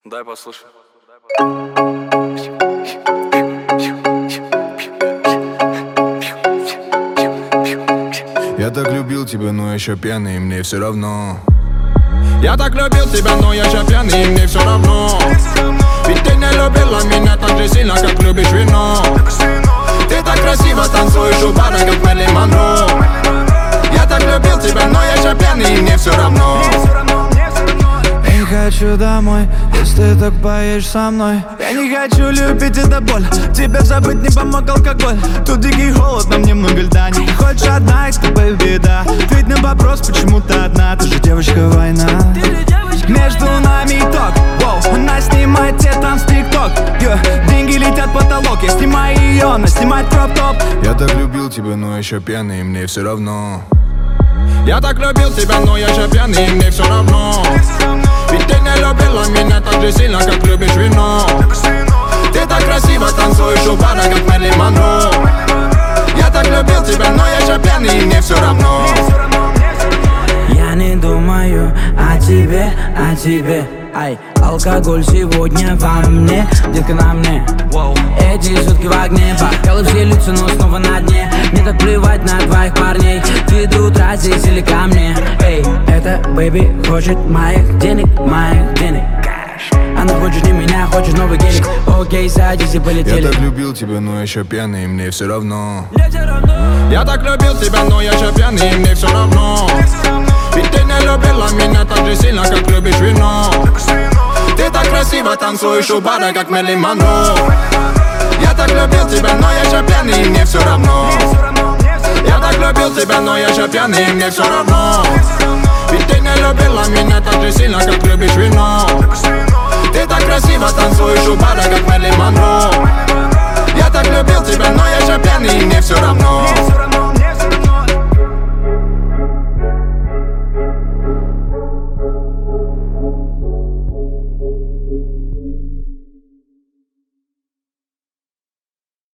Дай послушай. Я так любил тебя, но еще пьяный, и мне все равно. Я так любил тебя, но я же пьяный, и мне все равно. Ведь ты не любила меня так же сильно, как любишь вино. Ты так красиво танцуешь у бара, как Мэрилин Монро. Я так любил тебя, но я же пьяный, и мне все равно. Я не хочу домой, если ты так поешь со мной. Я не хочу любить, это боль. Тебя забыть не помог алкоголь. Тут дикий холод, нам немного льда. Не хочешь одна, и с тобой беда. Ответь на вопрос, почему ты одна. Ты же девочка война. Между нами итог, воу. Она снимает те там с тикток. Деньги летят в потолок. Я снимаю ее, она снимает кроп-топ. Я так любил тебя, но еще пьяный, и мне все равно. Я так любил тебя, но я же пьяный, и мне все равно. Ведь ты не любила меня так же сильно, как любишь вино. Ты так красиво танцуешь у бара, как Мэрилин Монро. Я так любил тебя, но я же пьяный, и мне все равно. Я не думаю о тебе, о тебе. Ай, алкоголь сегодня во мне, детка на мне. Эти сутки в огне, бокалы все лица, но снова на дне. Мне так плевать на твоих парней, ты до утра здесь или ко мне. Эй, эта бэйби хочет моих денег, моих денег. Она хочет не меня, хочет новый гелик. Окей, садись и полетели. Я так любил тебя, но еще пьяный, и мне все равно. Я так любил тебя, но я же пьяный, и мне все равно. Ведь ты не любила меня так же сильно, как любишь вино. Ты так красиво танцуешь у бара, как Мэрилин Монро. Я так любил тебя, но я же пьяный, и мне все равно. Я так любил тебя, но я же пьяный, и мне все равно. Ведь ты не любила меня так же сильно, как любишь вино. Ты так красиво танцуешь у бара, как Мэрилин Монро.